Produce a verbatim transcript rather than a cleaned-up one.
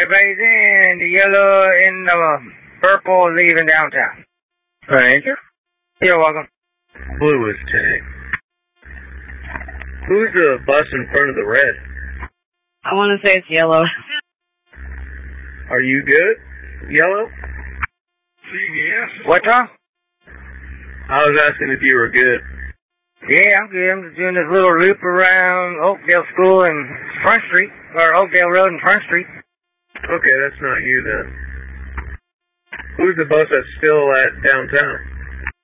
Everybody's in. The yellow and the purple leaving downtown. Thank you. You're welcome. Blue is tag. Who's the bus in front of the red? I want to say it's yellow. Are you good? Yellow? Yes. What's wrong? I was asking if you were good. Yeah, I'm good. I'm just doing this little loop around Oakdale School and Front Street, or Oakdale Road and Front Street. Okay, that's not you then. Who's the bus that's still at downtown?